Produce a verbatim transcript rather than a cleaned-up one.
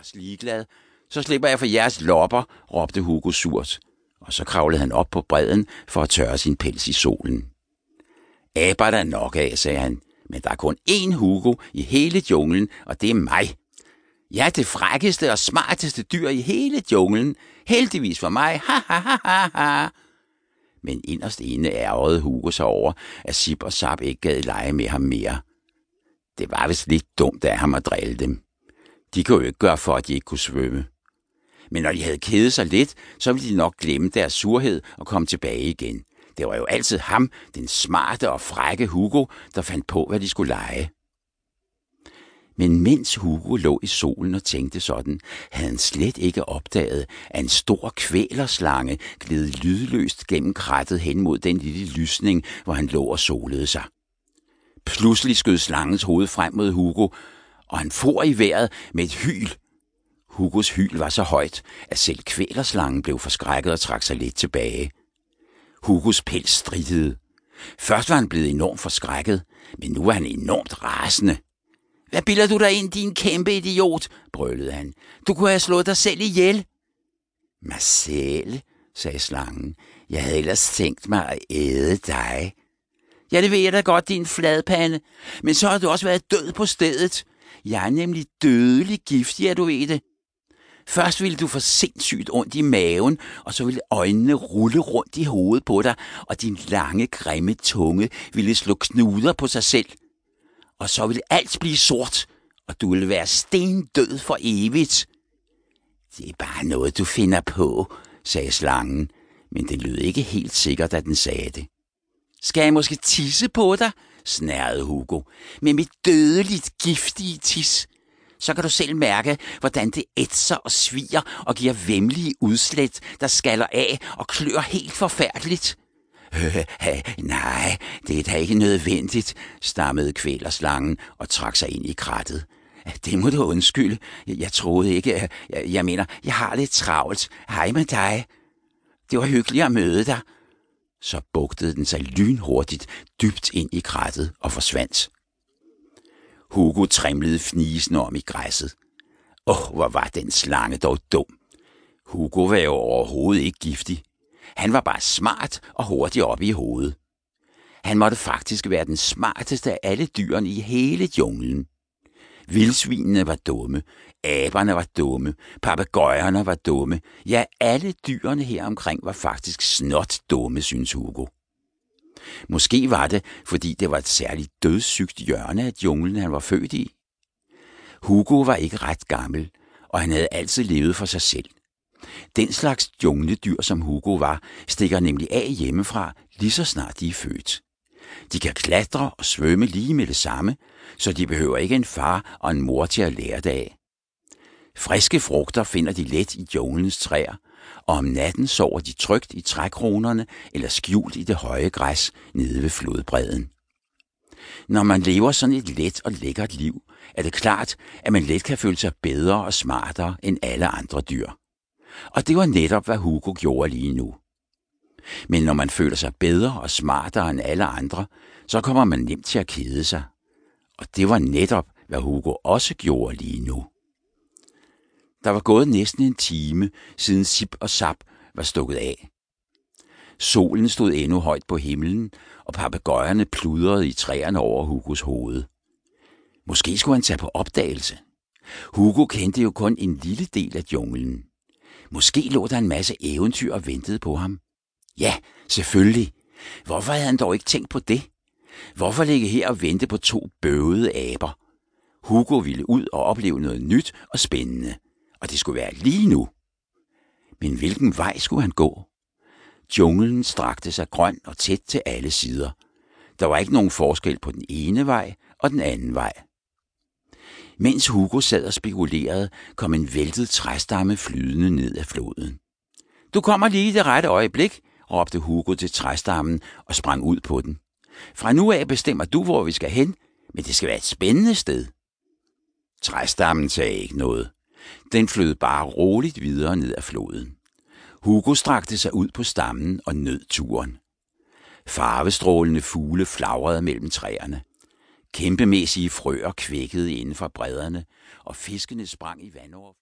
også ligeglad. Så slipper jeg for jeres lopper, råbte Hugo surt, og så kravlede han op på bredden for at tørre sin pels i solen. Aber der nok af, sagde han, men der er kun én Hugo i hele junglen, og det er mig. Jeg er det frækkeste og smarteste dyr i hele junglen. Heldigvis for mig. Ha, ha, ha, ha, ha. Men inderst inde ærgede Hugo sig over, at Zip og Zap ikke gad lege med ham mere. Det var vist lidt dumt af ham at drille dem. De kunne jo ikke gøre for, at de ikke kunne svømme. Men når de havde kedet sig lidt, så ville de nok glemme deres surhed og komme tilbage igen. Det var jo altid ham, den smarte og frække Hugo, der fandt på, hvad de skulle lege. Men mens Hugo lå i solen og tænkte sådan, havde han slet ikke opdaget, at en stor kvælerslange gled lydløst gennem krattet hen mod den lille lysning, hvor han lå og solede sig. Pludselig skød slangens hoved frem mod Hugo, og han for i vejret med et hyl. Hugos hyl var så højt, at selv kvælerslangen blev forskrækket og trak sig lidt tilbage. Hugos pels strittede. Først var han blevet enormt forskrækket, men nu var han enormt rasende. Hvad bilder du dig ind, din kæmpe idiot, brølede han. Du kunne have slået dig selv ihjel. Mig selv, sagde slangen. Jeg havde ellers tænkt mig at æde dig. Ja, det ved jeg da godt, din fladpande. Men så har du også været død på stedet. Jeg er nemlig dødelig giftig, at du ved det. Først ville du få sindssygt ondt i maven, og så ville øjnene rulle rundt i hovedet på dig, og din lange, grimme tunge ville slå knuder på sig selv. Og så ville alt blive sort, og du ville være stendød for evigt. Det er bare noget, du finder på, sagde slangen, men det lød ikke helt sikkert, at den sagde det. Skal jeg måske tisse på dig? Snærrede Hugo. Med mit dødeligt giftige tis. Så kan du selv mærke, hvordan det ætser og sviger og giver væmmelige udslæt, der skaller af og klør helt forfærdeligt. Øh, nej, det er da ikke nødvendigt, stammede kvælerslangen og trak sig ind i krattet. Det må du undskylde. Jeg troede ikke. Jeg, jeg mener, jeg har lidt travlt. Hej med dig. Det var hyggeligt at møde dig. Så bugtede den sig lynhurtigt dybt ind i krattet og forsvandt. Hugo trimlede fnisende om i græsset. Åh, oh, hvor var den slange dog dum. Hugo var jo overhovedet ikke giftig. Han var bare smart og hurtig op i hovedet. Han måtte faktisk være den smarteste af alle dyrene i hele junglen. Vildsvinene var dumme, aberne var dumme, papegøjerne var dumme. Ja, alle dyrene her omkring var faktisk snot dumme, synes Hugo. Måske var det, fordi det var et særligt dødssygt hjørne af junglen, han var født i. Hugo var ikke ret gammel, og han havde altid levet for sig selv. Den slags jungledyr, som Hugo var, stikker nemlig af hjemmefra, lige så snart de er født. De kan klatre og svømme lige med det samme, så de behøver ikke en far og en mor til at lære det af. Friske frugter finder de let i junglens træer, og om natten sover de trygt i trækronerne eller skjult i det høje græs nede ved flodbredden. Når man lever sådan et let og lækkert liv, er det klart, at man let kan føle sig bedre og smartere end alle andre dyr. Og det var netop, hvad Hugo gjorde lige nu. Men når man føler sig bedre og smartere end alle andre, så kommer man nemt til at kede sig. Og det var netop, hvad Hugo også gjorde lige nu. Der var gået næsten en time, siden Zip og Zap var stukket af. Solen stod endnu højt på himlen, og papegøjerne pludrede i træerne over Hugos hoved. Måske skulle han tage på opdagelse. Hugo kendte jo kun en lille del af junglen. Måske lå der en masse eventyr og ventede på ham. Ja, selvfølgelig. Hvorfor havde han dog ikke tænkt på det? Hvorfor ligge her og vente på to bøvede aber? Hugo ville ud og opleve noget nyt og spændende, og det skulle være lige nu. Men hvilken vej skulle han gå? Junglen strakte sig grøn og tæt til alle sider. Der var ikke nogen forskel på den ene vej og den anden vej. Mens Hugo sad og spekulerede, kom en væltet træstamme flydende ned af floden. Du kommer lige i det rette øjeblik, råbte Hugo til træstammen og sprang ud på den. Fra nu af bestemmer du, hvor vi skal hen, men det skal være et spændende sted. Træstammen sagde ikke noget. Den flød bare roligt videre ned af floden. Hugo strakte sig ud på stammen og nød turen. Farvestrålende fugle flagrede mellem træerne. Kæmpemæssige frøer kvækkede inden for bredderne, og fiskene sprang i vandover.